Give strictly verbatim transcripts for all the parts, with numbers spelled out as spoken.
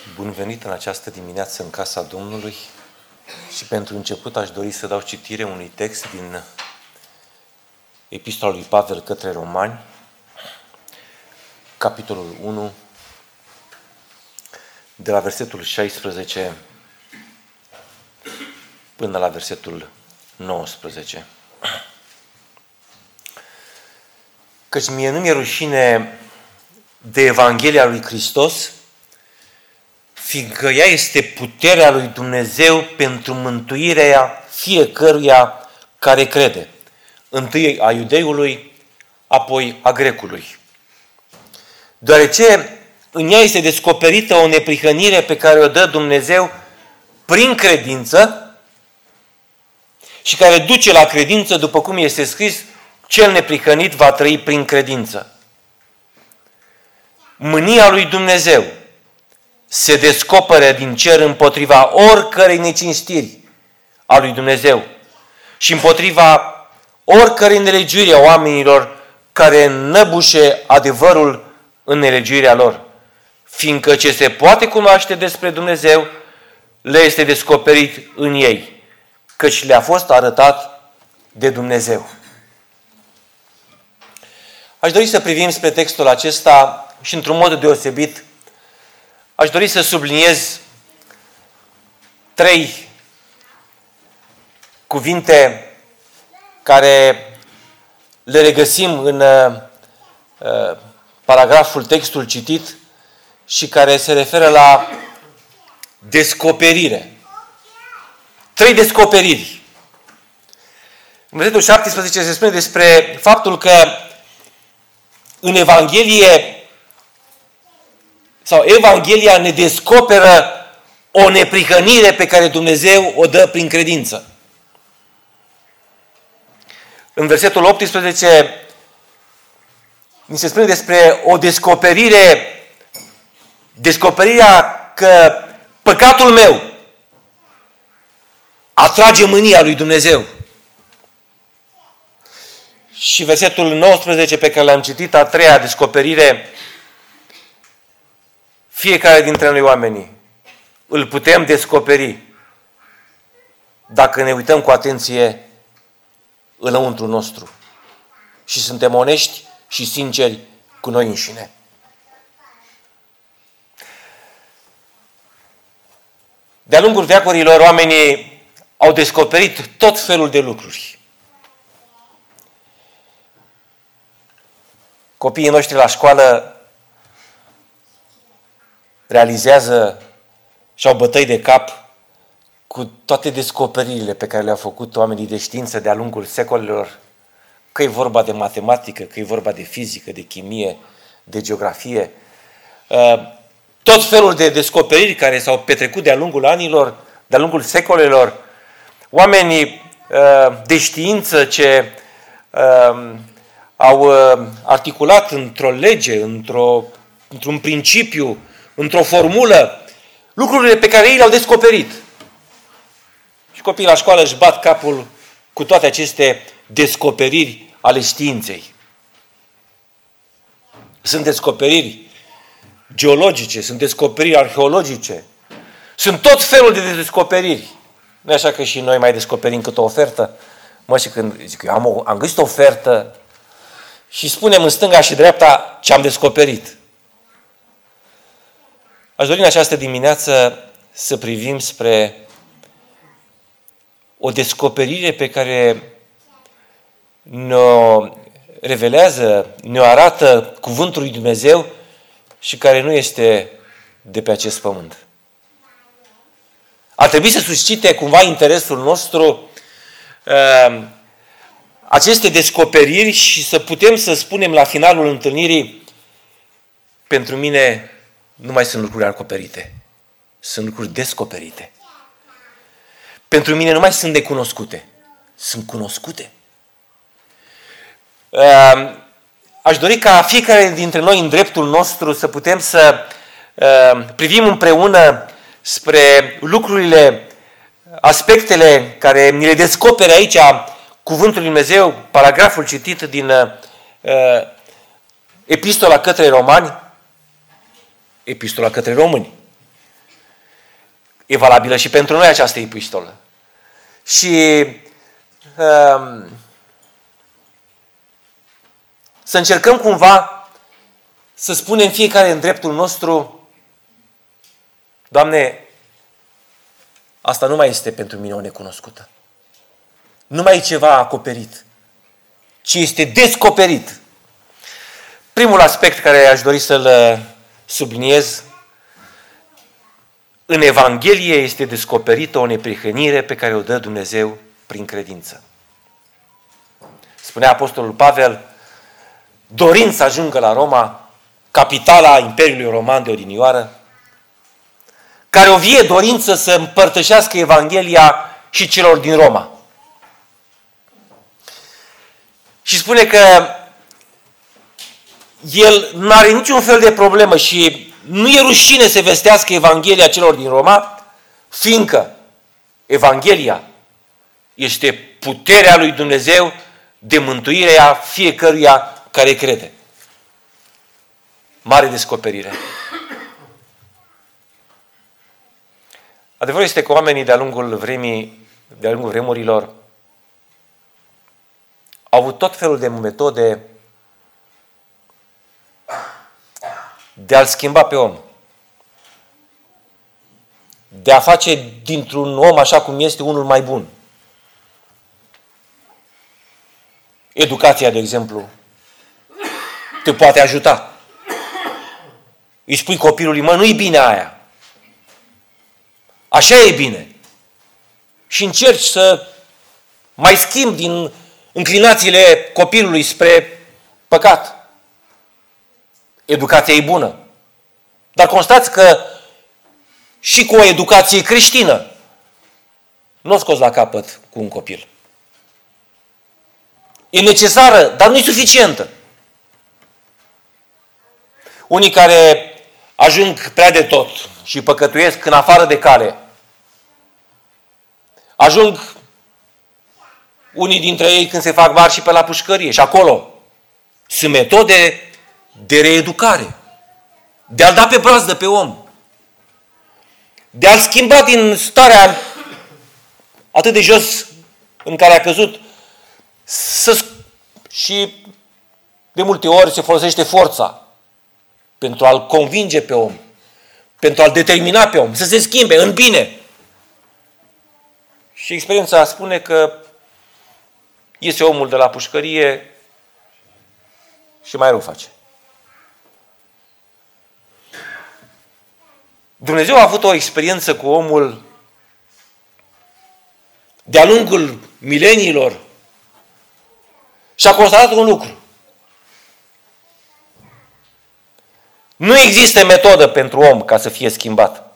Bun venit în această dimineață în casa Domnului și pentru început aș dori să dau citire unui text din Epistola lui Pavel către Romani, capitolul unu, de la versetul șaisprezece până la versetul nouăsprezece. Căci mie nu mi-e rușine de Evanghelia lui Hristos, fiindcă ea este puterea lui Dumnezeu pentru mântuirea fiecăruia care crede. Întâi a iudeului, apoi a grecului. Deoarece în ea este descoperită o neprihănire pe care o dă Dumnezeu prin credință și care duce la credință, după cum este scris, cel neprihănit va trăi prin credință. Mânia lui Dumnezeu se descoperă din cer împotriva oricărei necinstiri a lui Dumnezeu și împotriva oricărei nelegiuiri a oamenilor care înnăbușe adevărul în nelegiuirea lor, fiindcă ce se poate cunoaște despre Dumnezeu le este descoperit în ei, căci le-a fost arătat de Dumnezeu. Aș dori să privim spre textul acesta și într-un mod deosebit aș dori să subliniez trei cuvinte care le regăsim în uh, paragraful, textul citit și care se referă la descoperire. Trei descoperiri. În versetul șaptesprezece se spune despre faptul că în Evanghelie sau Evanghelia ne descoperă o neprihănire pe care Dumnezeu o dă prin credință. În versetul optsprezece ni se spune despre o descoperire, descoperirea că păcatul meu atrage mânia lui Dumnezeu. Și versetul nouăsprezece pe care l-am citit, a treia descoperire, fiecare dintre noi oamenii îl putem descoperi dacă ne uităm cu atenție înăuntru nostru și suntem onești și sinceri cu noi înșine. De-a lungul veacurilor, oamenii au descoperit tot felul de lucruri. Copiii noștri la școală realizează și au bătăi de cap cu toate descoperirile pe care le-au făcut oamenii de știință de-a lungul secolelor, că e vorba de matematică, că e vorba de fizică, de chimie, de geografie. Tot felul de descoperiri care s-au petrecut de-a lungul anilor, de-a lungul secolelor, oamenii de știință ce au articulat într-o lege, într-o, într-un principiu, într-o formulă, lucrurile pe care ei le-au descoperit. Și copiii la școală își bat capul cu toate aceste descoperiri ale științei. Sunt descoperiri geologice, sunt descoperiri arheologice, sunt tot felul de descoperiri. Nu așa că și noi mai descoperim câte o ofertă? Mă, și când zic, eu am, o, am găsit o ofertă și spunem în stânga și dreapta ce am descoperit. Aș dori în această dimineață să privim spre o descoperire pe care ne-o revelează, ne-o arată cuvântul lui Dumnezeu și care nu este de pe acest pământ. Ar trebui să suscite cumva interesul nostru uh, aceste descoperiri și să putem să spunem la finalul întâlnirii: pentru mine nu mai sunt lucruri acoperite, sunt lucruri descoperite. Pentru mine nu mai sunt necunoscute, sunt cunoscute. Aș dori ca fiecare dintre noi în dreptul nostru să putem să privim împreună spre lucrurile, aspectele care ni le descopere aici cuvântul lui Dumnezeu, paragraful citit din Epistola către Romani, Epistola către români. E valabilă și pentru noi această epistolă. Și um, să încercăm cumva să spunem fiecare în dreptul nostru: Doamne, asta nu mai este pentru mine o necunoscută. Nu mai e ceva acoperit, ci este descoperit. Primul aspect care aș dori să-l subliniez: în Evanghelie este descoperită o neprihănire pe care o dă Dumnezeu prin credință. Spunea Apostolul Pavel, dorind să ajungă la Roma, capitala Imperiului Roman de odinioară, care o vie dorință să împărtășească Evanghelia și celor din Roma. Și spune că el nu are niciun fel de problemă și nu e rușine să vestească Evanghelia celor din Roma, fiindcă Evanghelia este puterea lui Dumnezeu de mântuire a fiecăruia care crede. Mare descoperire. Adevărul este că oamenii de-a lungul vremii, de-a lungul vremurilor, au avut tot felul de metode de a-l schimba pe om. De a face dintr-un om așa cum este unul mai bun. Educația, de exemplu, te poate ajuta. Îi spui copilului: mă, nu-i bine aia. Așa e bine. Și încerci să mai schimbi din înclinațiile copilului spre păcat. Educația e bună. Dar constați că și cu o educație creștină nu o scoți la capăt cu un copil. E necesară, dar nu e suficientă. Unii care ajung prea de tot și păcătuiesc în afară de cale, ajung unii dintre ei când se fac mari și pe la pușcărie și acolo sunt metode de reeducare, de a-l da pe brazdă pe om, de a-l schimba din starea atât de jos în care a căzut, să, și de multe ori se folosește forța pentru a-l convinge pe om, pentru a-l determina pe om, să se schimbe în bine. Și experiența spune că iese omul de la pușcărie și mai rău face. Dumnezeu a avut o experiență cu omul de-a lungul mileniilor și a constatat un lucru. Nu există metodă pentru om ca să fie schimbat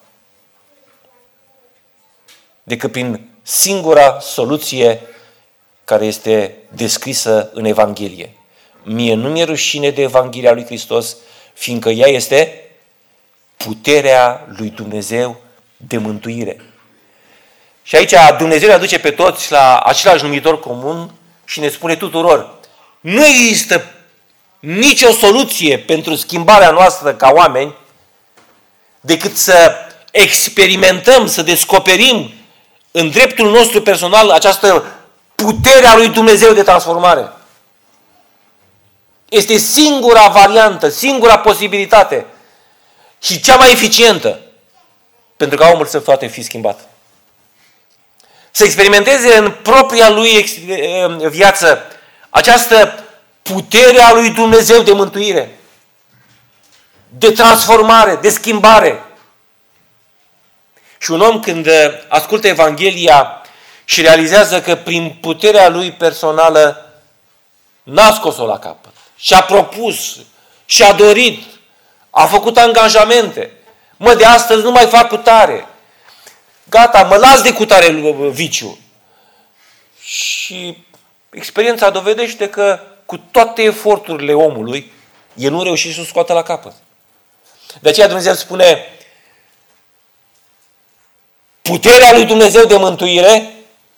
decât prin singura soluție care este descrisă în Evanghelie. Mie nu mi-e rușine de Evanghelia lui Hristos, fiindcă ea este puterea lui Dumnezeu de mântuire. Și aici Dumnezeu ne aduce pe toți la același numitor comun și ne spune tuturor: nu există nicio soluție pentru schimbarea noastră ca oameni decât să experimentăm, să descoperim în dreptul nostru personal această putere a lui Dumnezeu de transformare. Este singura variantă, singura posibilitate și cea mai eficientă pentru ca omul să poată fi schimbat. Să experimenteze în propria lui viață această putere a lui Dumnezeu de mântuire, de transformare, de schimbare. Și un om când ascultă Evanghelia și realizează că prin puterea lui personală n-a scos-o la capăt, și-a propus, și-a dorit, a făcut angajamente. Mă, de astăzi nu mai fac cutare. Gata, mă las de cutare viciu. Și experiența dovedește că cu toate eforturile omului, el nu reușește să o scoată la capăt. De aceea Dumnezeu spune: puterea lui Dumnezeu de mântuire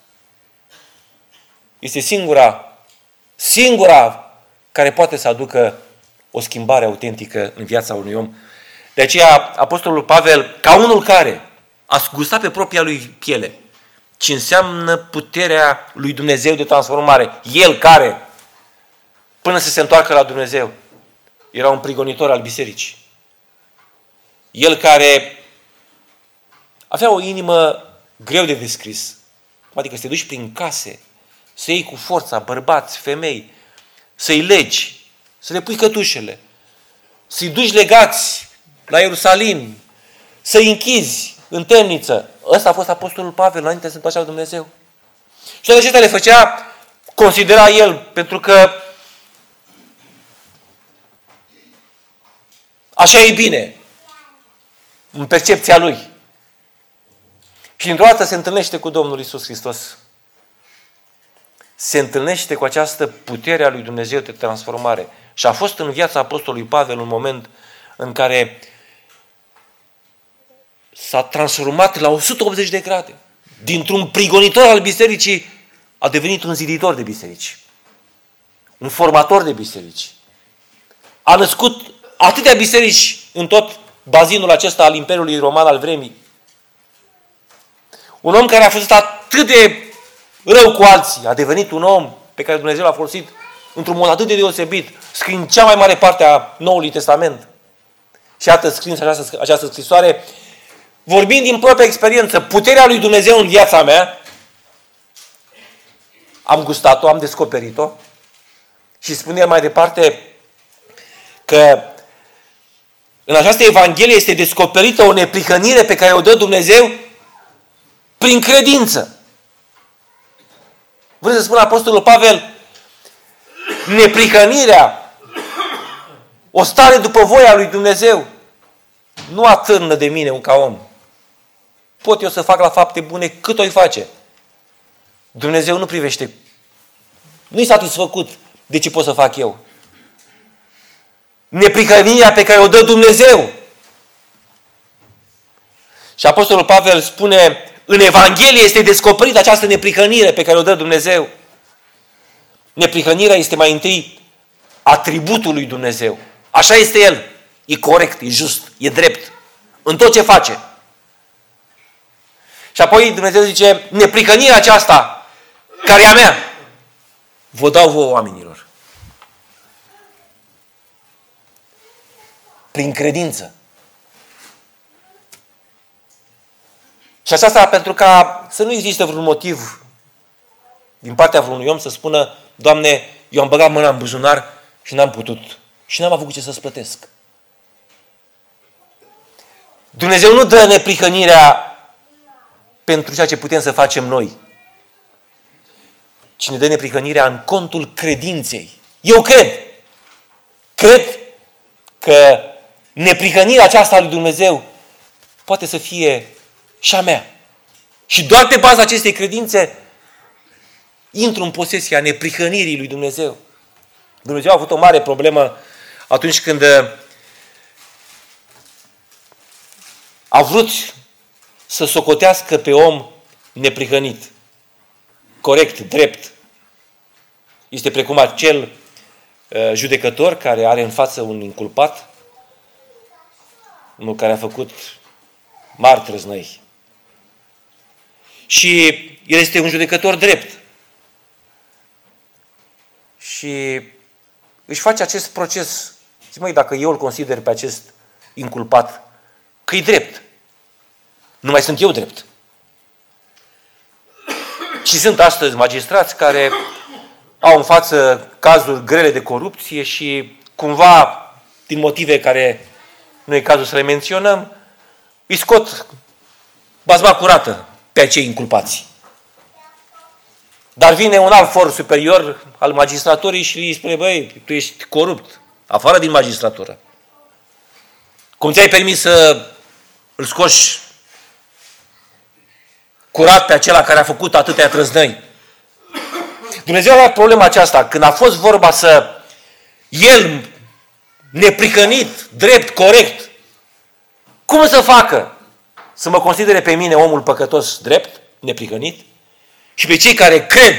este singura, singura care poate să aducă o schimbare autentică în viața unui om. De aceea Apostolul Pavel, ca unul care a gustat pe propria lui piele ce înseamnă puterea lui Dumnezeu de transformare. El care, până să se întoarcă la Dumnezeu, era un prigonitor al bisericii. El care avea o inimă greu de descris. Adică să te duci prin case, să iei cu forța bărbați, femei, să-i legi, să le pui cătușele, să-i duci legați la Ierusalim, să-i închizi în temniță. Ăsta a fost apostolul Pavel înainte să se întoarce la Dumnezeu. Și toate acestea le făcea, considera el, pentru că așa e bine, în percepția lui. Și dintr-o dată se întâlnește cu Domnul Iisus Hristos. Se întâlnește cu această putere a lui Dumnezeu de transformare. Și a fost în viața apostolului Pavel un moment în care s-a transformat la o sută optzeci de grade. Dintr-un prigonitor al bisericii a devenit un ziditor de biserici. Un formator de biserici. A născut atâtea biserici în tot bazinul acesta al Imperiului Roman al vremii. Un om care a fost atât de rău cu alții, a devenit un om pe care Dumnezeu l-a folosit într-un mod atât de deosebit, scriind cea mai mare parte a Noului Testament. Și iată, scriind această, această scrisoare, vorbind din propria experiență, puterea lui Dumnezeu în viața mea, am gustat-o, am descoperit-o și spune mai departe că în această Evanghelie este descoperită o neprihănire pe care o dă Dumnezeu prin credință. Vreau să spun apostolul Pavel, neprihănirea, o stare după voia lui Dumnezeu, nu atârnă de mine un ca om. Pot eu să fac la fapte bune cât o-i face. Dumnezeu nu privește, nu-i satisfăcut de ce pot să fac eu. Neprihănirea pe care o dă Dumnezeu. Și apostolul Pavel spune, în Evanghelie este descoperită această neprihănire pe care o dă Dumnezeu. Neprihănirea este mai întâi atributul lui Dumnezeu. Așa este El. E corect, e just, e drept. În tot ce face. Și apoi Dumnezeu zice, neprihănirea aceasta, care e a mea, vă dau vouă oamenilor. Prin credință. Și aceasta pentru ca să nu există vreun motiv din partea vreunui om să spună, Doamne, eu am băgat mâna în buzunar și n-am putut. Și n-am avut ce să-ți plătesc. Dumnezeu nu dă neprihănirea pentru ceea ce putem să facem noi. Ci ne dă neprihănirea în contul credinței. Eu cred. Cred că neprihănirea aceasta a lui Dumnezeu poate să fie și a mea. Și doar pe baza acestei credințe intru în posesia neprihănirii lui Dumnezeu. Dumnezeu a avut o mare problemă atunci când a vrut să socotească pe om neprihănit. Corect, drept. Este precum acel uh, judecător care are în față un inculpat, unul care a făcut mari trăznăi. Și el este un judecător drept. Și își face acest proces. Zic, măi, dacă eu îl consider pe acest inculpat că e drept, nu mai sunt eu drept. Și sunt astăzi magistrați care au în față cazuri grele de corupție și cumva, din motive care nu e cazul să le menționăm, îi scot bazma curată pe acei inculpați. Dar vine un alt for superior al magistraturii și îi spune, băi, tu ești corupt, afară din magistratură. Cum ți-ai permis să îl scoși curat pe acela care a făcut atâtea trăznăi? Dumnezeu avea problema aceasta. Când a fost vorba să El, neprihănit, drept, corect, cum să facă să mă considere pe mine omul păcătos drept, neprihănit, și pe cei care cred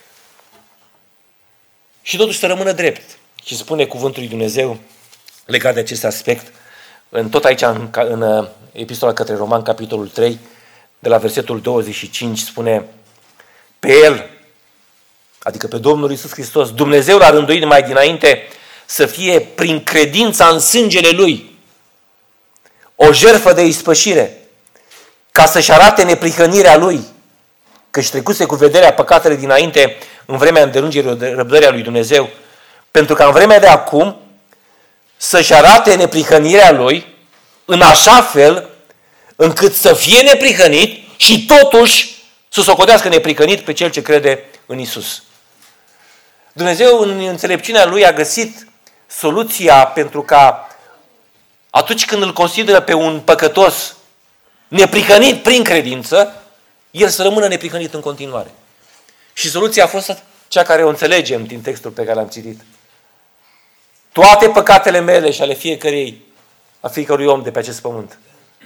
și totuși să rămână drept? Și spune cuvântul lui Dumnezeu legat de acest aspect, în tot aici, în, în Epistola către Roman, capitolul trei, de la versetul douăzeci și cinci, spune: pe El, adică pe Domnul Iisus Hristos, Dumnezeu l-a rânduit mai dinainte să fie prin credința în sângele Lui o jertfă de ispășire, ca să-și arate neprihănirea Lui, că-și trecuse cu vederea păcatele dinainte în vremea îndelungirii răbdării a lui Dumnezeu, pentru că în vremea de acum să-și arate neprihănirea Lui în așa fel încât să fie neprihănit și totuși să socotească neprihănit pe cel ce crede în Isus. Dumnezeu în înțelepciunea Lui a găsit soluția pentru ca atunci când îl consideră pe un păcătos neprihănit prin credință, el să rămână neprihănit în continuare. Și soluția a fost cea care o înțelegem din textul pe care l-am citit. Toate păcatele mele și ale fiecărei, a fiecărui om de pe acest pământ,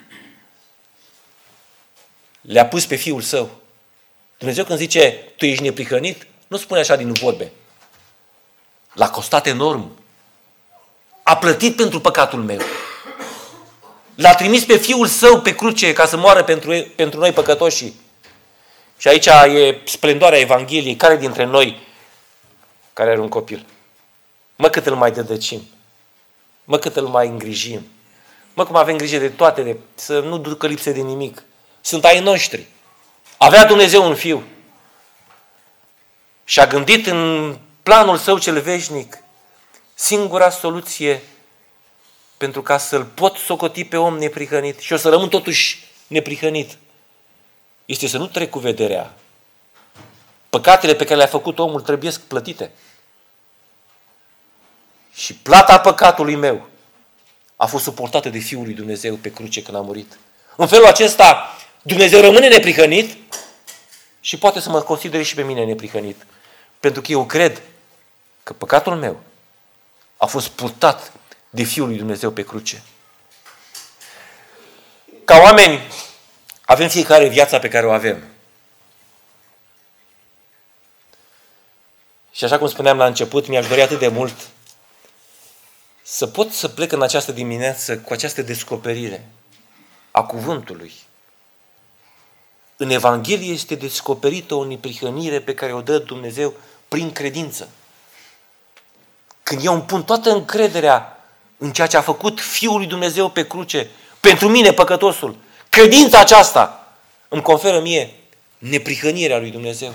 le-a pus pe Fiul Său. Dumnezeu când zice, tu ești neprihănit, nu spune așa din vorbe. L-a costat enorm. A plătit pentru păcatul meu. L-a trimis pe Fiul Său pe cruce ca să moară pentru, pentru noi păcătoșii. Și aici e splendoarea Evangheliei. Care dintre noi care are un copil? Mă, cât îl mai dădăcim. Mă, cât îl mai îngrijim. Mă, cum avem grijă de toate, de, să nu ducă lipsă de nimic. Sunt ai noștri. Avea Dumnezeu un fiu. Și a gândit în planul Său cel veșnic singura soluție pentru ca să-l pot socoti pe om neprihănit și o să rămân totuși neprihănit, este să nu trec cu vederea. Păcatele pe care le-a făcut omul trebuie plătite. Și plata păcatului meu a fost suportată de Fiul lui Dumnezeu pe cruce când a murit. În felul acesta, Dumnezeu rămâne neprihănit și poate să mă considere și pe mine neprihănit. Pentru că eu cred că păcatul meu a fost purtat de Fiul lui Dumnezeu pe cruce. Ca oameni, avem fiecare viața pe care o avem. Și așa cum spuneam la început, mi-aș dori atât de mult să pot să plec în această dimineață cu această descoperire a cuvântului. În Evanghelie este descoperită o neprihănire pe care o dă Dumnezeu prin credință. Când eu îmi pun toată încrederea în ceea ce a făcut Fiul lui Dumnezeu pe cruce, pentru mine, păcătosul, credința aceasta îmi conferă mie neprihănirea lui Dumnezeu.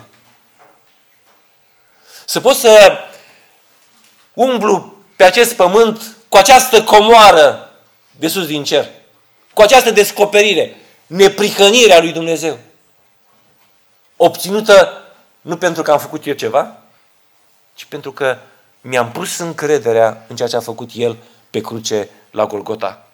Să pot să umblu pe acest pământ cu această comoară de sus din cer, cu această descoperire, neprihănirea lui Dumnezeu, obținută nu pentru că am făcut eu ceva, ci pentru că mi-am pus încrederea în ceea ce a făcut El pe cruce la Golgota.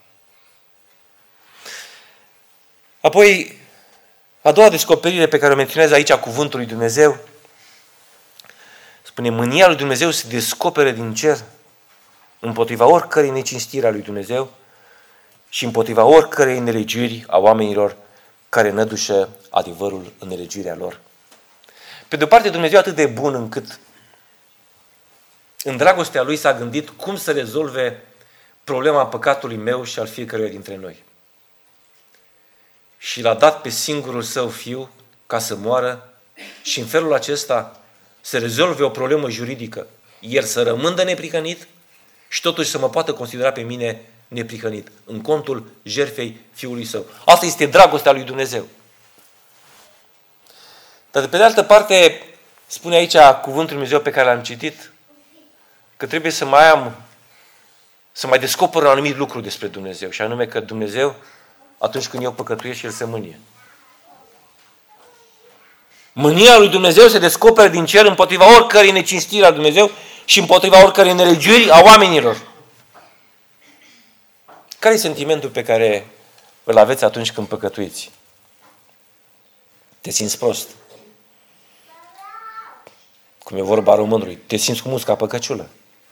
Apoi, a doua descoperire pe care o menționez aici a cuvântului Dumnezeu, spune, mânia lui Dumnezeu se descopere din cer împotriva oricărei necinstiri a lui Dumnezeu și împotriva oricărei nelegiuiri a oamenilor care nădușă adevărul în nelegiuirea lor. Pe de o parte, Dumnezeu atât de bun încât în dragostea Lui s-a gândit cum să rezolve problema păcatului meu și al fiecăruia dintre noi. Și l-a dat pe singurul Său Fiu ca să moară și în felul acesta să rezolve o problemă juridică. El să rămână neprihănit și totuși să mă poată considera pe mine neprihănit în contul jertfei Fiului Său. Asta este dragostea lui Dumnezeu. Dar de pe de altă parte, spune aici cuvântul Dumnezeu pe care l-am citit, că trebuie să mai am, să mai descoper un anumit lucru despre Dumnezeu, și anume că Dumnezeu, atunci când eu păcătuiesc, El se mânie. Mânia lui Dumnezeu se descoperă din cer împotriva oricărei necinstiri a Dumnezeu și împotriva oricărei nelegiuiri a oamenilor. Care e sentimentul pe care îl aveți atunci când păcătuiți? Te simți prost. Cum e vorba românului, te simți cu musca pe căciulă.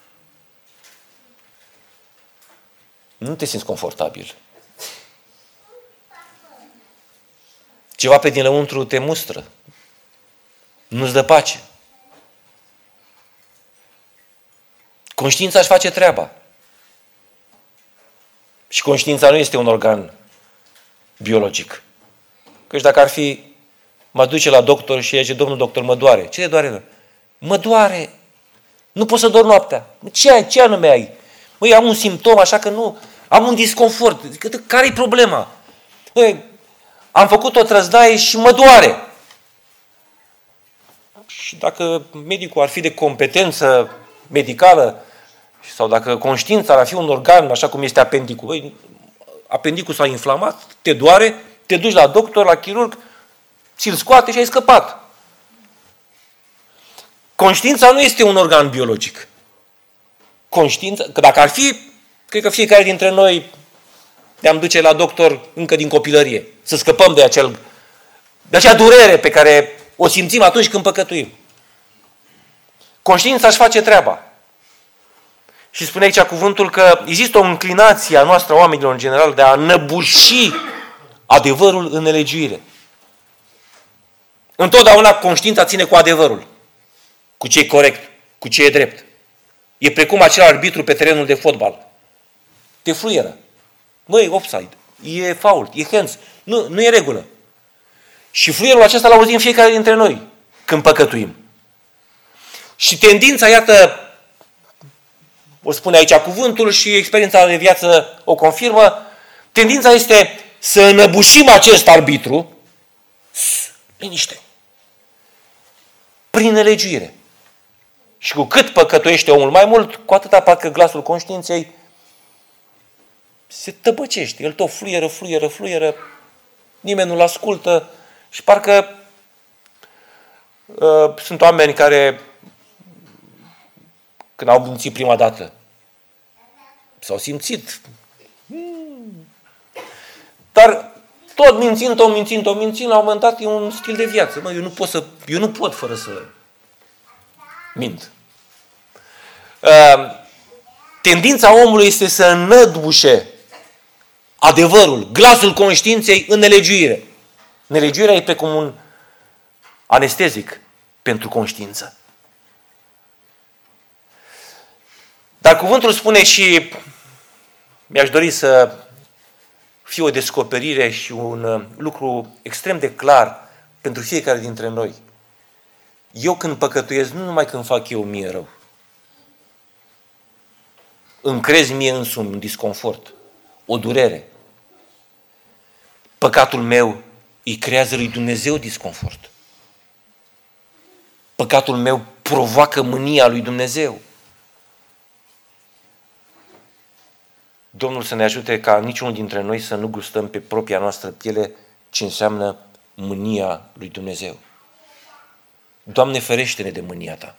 Nu te simți confortabil. Ceva pe dinăuntru te mustră. Nu-ți dă pace. Conștiința își face treaba. Și conștiința nu este un organ biologic. Căci dacă ar fi, mă duce la doctor și zice, domnul doctor, mă doare. Ce te doare? Mă doare. Nu pot să dorm noaptea. Ce ai? Ce anume ai? Măi, am un simptom, așa că nu. Am un disconfort. Care-i problema? Măi, am făcut o trăznaie și mă doare. Și dacă medicul ar fi de competență medicală sau dacă conștiința ar fi un organ, așa cum este apendicul, băi, apendicul s-a inflamat, te doare, te duci la doctor, la chirurg, ți-l scoate și ai scăpat. Conștiința nu este un organ biologic. Conștiința, că dacă ar fi, cred că fiecare dintre noi ne-am duce la doctor încă din copilărie, să scăpăm de acel, de acea durere pe care o simțim atunci când păcătuim. Conștiința își face treaba. Și spune aici cuvântul că există o înclinație a noastră, a oamenilor în general, de a năbuși adevărul în nelegiuire. Întotdeauna conștiința ține cu adevărul, cu ce e corect, cu ce e drept. E precum acel arbitru pe terenul de fotbal. Te fluieră. Măi, offside, e fault, e hands, nu, nu e regulă. Și fluierul acesta l auzim fiecare dintre noi când păcătuim. Și tendința, iată, o spune aici cuvântul și experiența de viață o confirmă, tendința este să înăbușim acest arbitru, liniște, prin nelegiuire. Și cu cât păcătuiește omul mai mult, cu atâta parcă glasul conștiinței se tăbăcește. El tot fluieră, fluieră, fluieră, nimeni nu-l ascultă și parcă uh, sunt oameni care, când au mințit prima dată, s-au simțit. Dar tot mințind, tot mințind, tot mințind, la un moment dat e un stil de viață. Mă, eu nu pot să, eu nu pot fără să mint. Uh, tendința omului este să înnăbușe adevărul, glasul conștiinței în nelegiuire. Nelegiuirea e precum un anestezic pentru conștiință. Dar cuvântul spune și mi-aș dori să fie o descoperire și un lucru extrem de clar pentru fiecare dintre noi. Eu când păcătuiesc, nu numai când fac eu mie rău, îmi crezi mie însumi un disconfort, o durere. Păcatul meu îi creează lui Dumnezeu disconfort. Păcatul meu provoacă mânia lui Dumnezeu. Domnul să ne ajute ca niciunul dintre noi să nu gustăm pe propria noastră piele ce înseamnă mânia lui Dumnezeu. Doamne, ferește-ne de mânia Ta.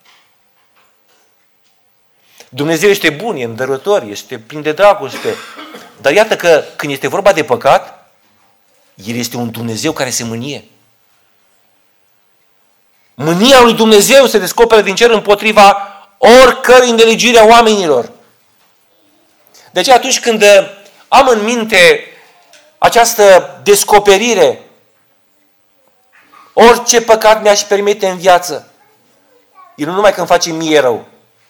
Dumnezeu este bun, e îndărător, este plin de dragoste. Dar iată că când este vorba de păcat, El este un Dumnezeu care se mânie. Mânia lui Dumnezeu se descoperă din cer împotriva oricărei nelegiuiri a oamenilor. De aceea atunci când am în minte această descoperire, orice păcat mi-aș permite în viață, el nu numai că îmi face mie rău,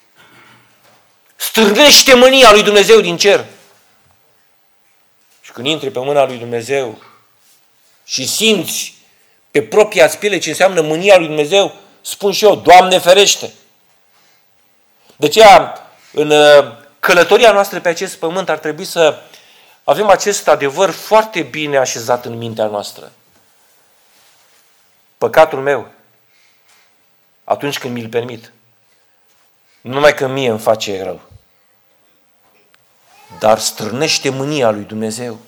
strânește mânia lui Dumnezeu din cer. Și când intri pe mâna lui Dumnezeu și simți pe propria piele ce înseamnă mânia lui Dumnezeu, spun și eu, Doamne ferește! De aceea, în călătoria noastră pe acest pământ ar trebui să avem acest adevăr foarte bine așezat în mintea noastră. Păcatul meu, atunci când mi-l permit, nu numai că mie îmi face rău, dar strânește mânia lui Dumnezeu.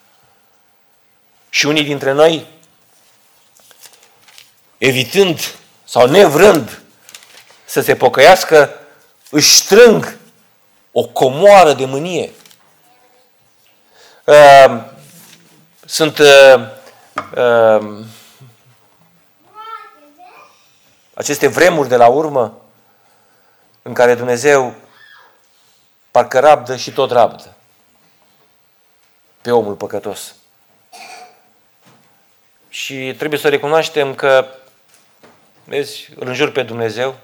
Și unii dintre noi, evitând sau nevrând să se pocăiască, își strâng o comoară de mânie. Sunt aceste vremuri de la urmă în care Dumnezeu parcă rabdă și tot rabdă pe omul păcătos. Și trebuie să recunoaștem că, vezi, îl înjuri pe Dumnezeu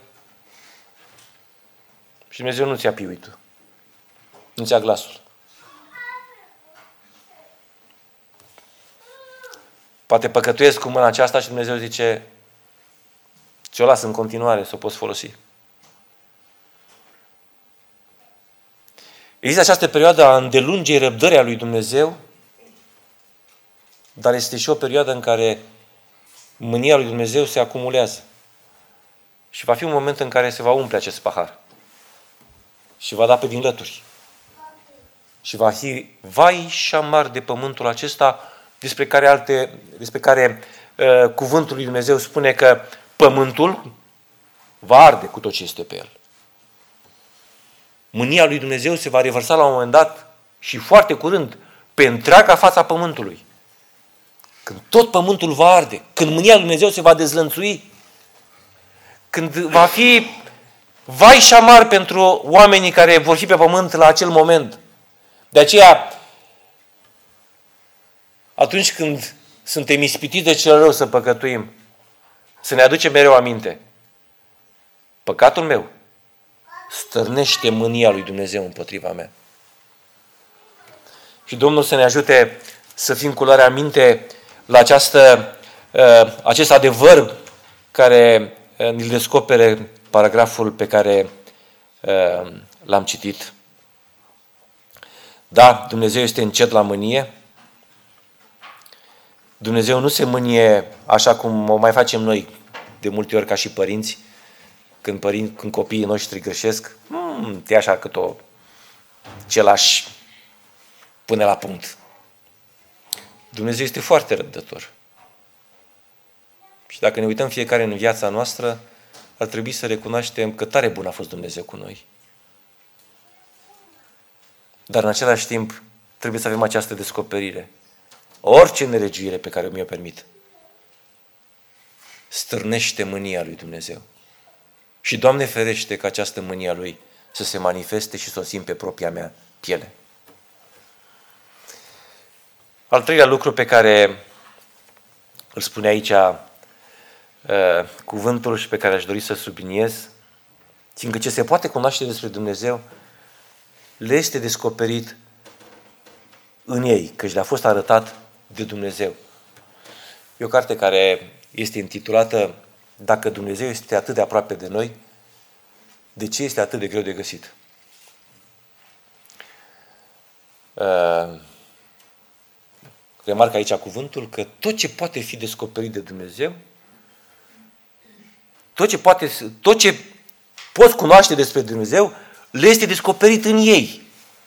și Dumnezeu nu ți-a piuitul, nu ți-a glasul. Poate păcătuiesc cu mâna aceasta și Dumnezeu zice, ți-o las în continuare, să o poți folosi. Există această perioadă a îndelungei răbdării a lui Dumnezeu, dar este și o perioadă în care mânia lui Dumnezeu se acumulează. Și va fi un moment în care se va umple acest pahar. Și va da pe din lături. Și va fi vai și amar de pământul acesta, despre care, alte, despre care uh, cuvântul lui Dumnezeu spune că pământul va arde cu tot ce este pe el. Mânia lui Dumnezeu se va revărsa la un moment dat și foarte curând pe întreaga fața pământului. Când tot pământul va arde, când mânia lui Dumnezeu se va dezlănțui, când va fi vai și amar pentru oamenii care vor fi pe pământ la acel moment. De aceea, atunci când suntem ispitiți de cel rău să păcătuim, să ne aducem mereu aminte. Păcatul meu stârnește mânia lui Dumnezeu împotriva mea. Și Domnul să ne ajute să fim cu luarea aminte la această, acest adevăr care ne-l descopere paragraful pe care l-am citit. Da, Dumnezeu este încet la mânie. Dumnezeu nu se mânie așa cum o mai facem noi de multe ori ca și părinți, când, părinți, când copiii noștri greșesc, hmm, te așa cât o celași pune la punct. Dumnezeu este foarte răbdător. Și dacă ne uităm fiecare în viața noastră, ar trebui să recunoaștem că tare bun a fost Dumnezeu cu noi. Dar în același timp trebuie să avem această descoperire. Orice nelegiuire pe care mi-o permit stârnește mânia lui Dumnezeu. Și Doamne ferește ca această mânia Lui să se manifeste și să o simt pe propria mea piele. Al treilea lucru pe care îl spune aici uh, cuvântul și pe care aș dori să subliniez, fiindcă ce se poate cunoaște despre Dumnezeu le este descoperit în ei, căci le-a fost arătat de Dumnezeu. E o carte care este intitulată Dacă Dumnezeu este atât de aproape de noi, de ce este atât de greu de găsit? Uh, remarc aici cuvântul că tot ce poate fi descoperit de Dumnezeu, tot ce, poate, tot ce poți cunoaște despre Dumnezeu, le este descoperit în ei.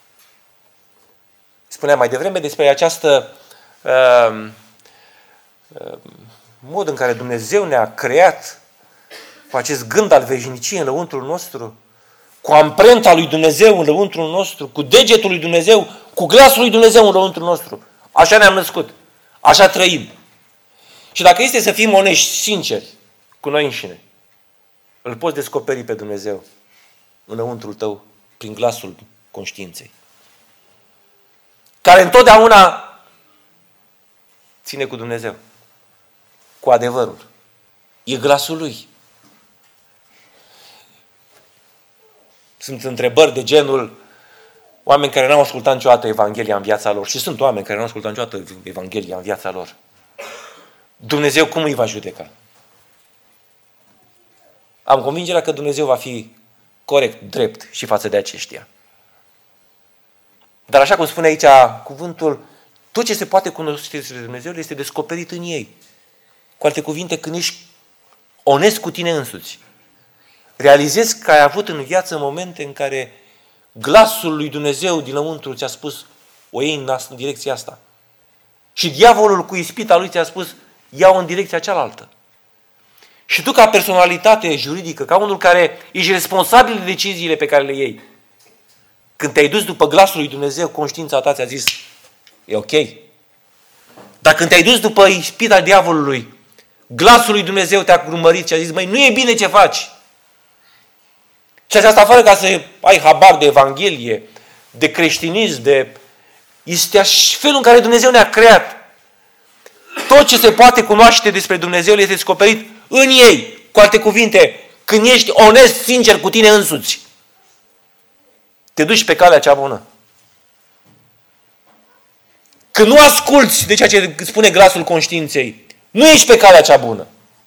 Spuneam mai devreme despre această uh, uh, mod în care Dumnezeu ne-a creat cu acest gând al veșniciei în lăuntrul nostru, cu amprenta lui Dumnezeu în lăuntrul nostru, cu degetul lui Dumnezeu, cu glasul lui Dumnezeu în lăuntrul nostru. Așa ne-am născut. Așa trăim. Și dacă este să fim onești, sinceri cu noi înșine, îl poți descoperi pe Dumnezeu în lăuntrul tău prin glasul conștiinței, care întotdeauna ține cu Dumnezeu, cu adevărul. E glasul Lui. Sunt întrebări de genul oameni care n-au ascultat niciodată Evanghelia în viața lor. Și sunt oameni care n-au ascultat niciodată Evanghelia în viața lor. Dumnezeu cum îi va judeca? Am convingerea că Dumnezeu va fi corect, drept și față de aceștia. Dar așa cum spune aici cuvântul, tot ce se poate cunoaște despre Dumnezeu este descoperit în ei. Cu alte cuvinte, când ești onest cu tine însuți, realizezi că ai avut în viață momente în care glasul lui Dumnezeu dinăuntru ți-a spus, o iei în direcția asta. Și diavolul cu ispita lui ți-a spus, ia-o în direcția cealaltă. Și tu ca personalitate juridică, ca unul care ești responsabil de deciziile pe care le iei, când te-ai dus după glasul lui Dumnezeu, conștiința ta ți-a zis, e ok. Dar când te-ai dus după ispita diavolului, glasul lui Dumnezeu te-a urmărit și a zis, măi, nu e bine ce faci. Și asta fără ca să ai habar de Evanghelie, de creștinism, de... Este felul în care Dumnezeu ne-a creat. Tot ce se poate cunoaște despre Dumnezeu este descoperit în ei. Cu alte cuvinte, când ești onest, sincer cu tine însuți, te duci pe calea cea bună. Când nu asculți de ceea ce îți spune glasul conștiinței, nu ești pe calea cea bună.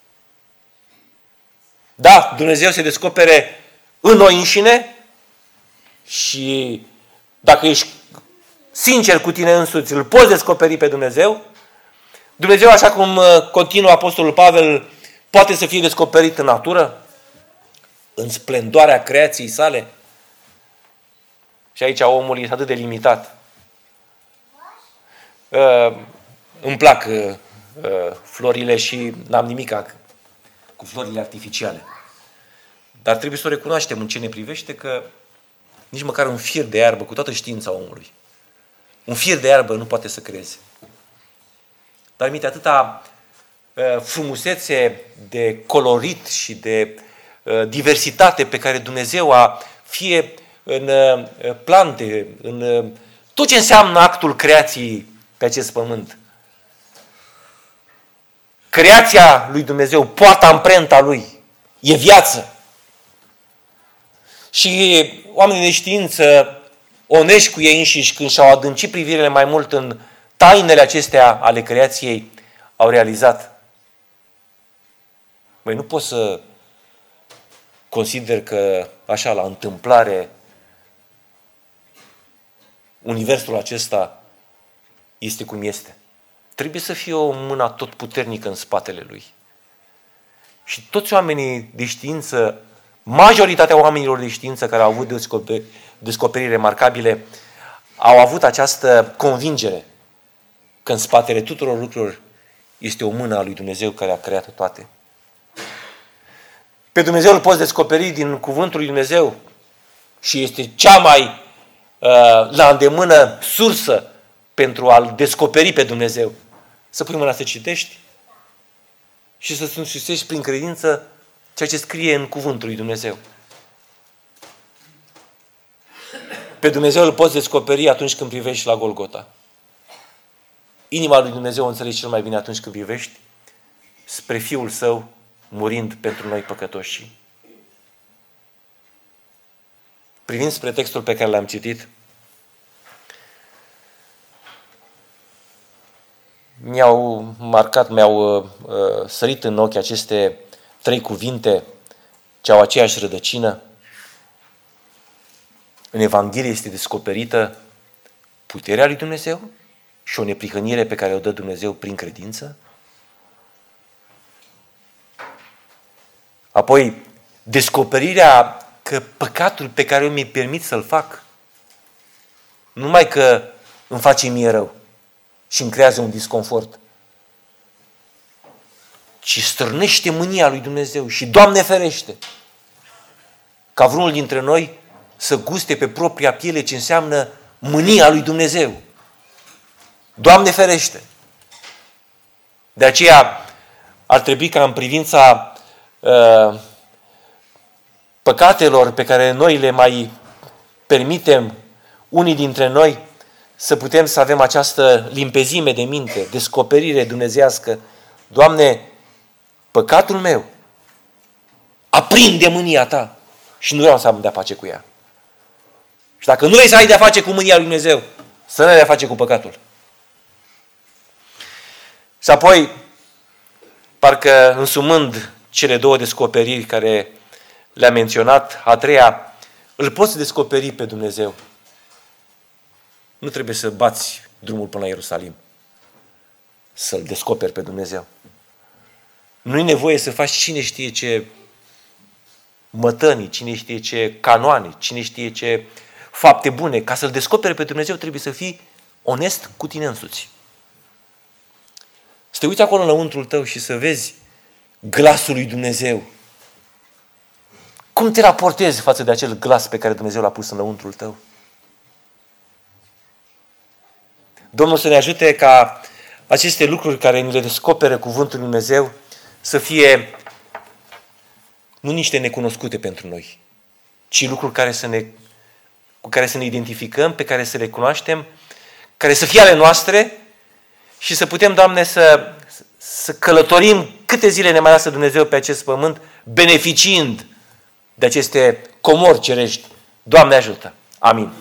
Da, Dumnezeu se descopere în noi înșine și dacă ești sincer cu tine însuți, îl poți descoperi pe Dumnezeu. Dumnezeu, așa cum continuă Apostolul Pavel, poate să fie descoperit în natură, în splendoarea creației sale. Și aici omul este atât de limitat. Uh, îmi plac uh, florile și n-am nimic cu florile artificiale. Dar trebuie să o recunoaștem în ce ne privește că nici măcar un fir de iarbă, cu toată știința omului, un fir de iarbă nu poate să creeze. Dar minte atâta uh, frumusețe de colorit și de uh, diversitate pe care Dumnezeu a, fie în uh, plante, în uh, tot ce înseamnă actul creației pe acest pământ. Creația lui Dumnezeu poartă amprenta lui. E viață. Și oamenii de știință, onești cu ei înșiși, când și-au adâncit privirile mai mult în tainele acestea ale creației, au realizat. Băi, nu pot să consider că, așa, la întâmplare, universul acesta este cum este. Trebuie să fie o mână atotputernică în spatele lui. Și toți oamenii de știință, majoritatea oamenilor de știință care au avut descoperiri, descoperiri remarcabile, au avut această convingere că în spatele tuturor lucrurilor este o mână a lui Dumnezeu care a creat toate. Pe Dumnezeu îl poți descoperi din cuvântul lui Dumnezeu și este cea mai uh, la îndemână sursă pentru a-L descoperi pe Dumnezeu. Să pui mâna să citești și să însuțești prin credință ceea ce scrie în cuvântul lui Dumnezeu. Pe Dumnezeu îl poți descoperi atunci când privești la Golgota. Inima lui Dumnezeu o înțelegi cel mai bine atunci când privești spre Fiul Său murind pentru noi păcătoși. Privind spre textul pe care l-am citit, mi-au marcat, mi-au uh, sărit în ochi aceste trei cuvinte ce au aceeași rădăcină. În Evanghelie este descoperită puterea lui Dumnezeu și o neprihănire pe care o dă Dumnezeu prin credință. Apoi, descoperirea că păcatul pe care eu mi-e permit să-l fac, numai că îmi face mie rău și îmi creează un disconfort, ci stârnește mânia lui Dumnezeu și, Doamne ferește, ca vreunul dintre noi să guste pe propria piele ce înseamnă mânia lui Dumnezeu. Doamne ferește! De aceea ar trebui ca în privința uh, păcatelor pe care noi le mai permitem unii dintre noi, să putem să avem această limpezime de minte, descoperire dumnezeiască. Doamne, păcatul meu aprinde mânia Ta și nu vreau să am de-a face cu ea. Și dacă nu vrei să ai de-a face cu mânia lui Dumnezeu, să nu ai de-a face cu păcatul. Și apoi, parcă însumând cele două descoperiri care le-am menționat, a treia, îl poți descoperi pe Dumnezeu. Nu trebuie să bați drumul până la Ierusalim. Să-L descoperi pe Dumnezeu. Nu e nevoie să faci cine știe ce mătănii, cine știe ce canoane, cine știe ce fapte bune. Ca să-L descoperi pe Dumnezeu trebuie să fii onest cu tine însuți. Să te uiți acolo înăuntrul tău și să vezi glasul lui Dumnezeu. Cum te raportezi față de acel glas pe care Dumnezeu l-a pus înăuntrul tău? Domnul să ne ajute ca aceste lucruri care ni le descoperă cuvântul lui Dumnezeu să fie nu niște necunoscute pentru noi, ci lucruri care să ne, cu care să ne identificăm, pe care să le cunoaștem, care să fie ale noastre și să putem, Doamne, să, să călătorim câte zile ne mai lasă Dumnezeu pe acest pământ, beneficiind de aceste comori cerești. Doamne ajută! Amin.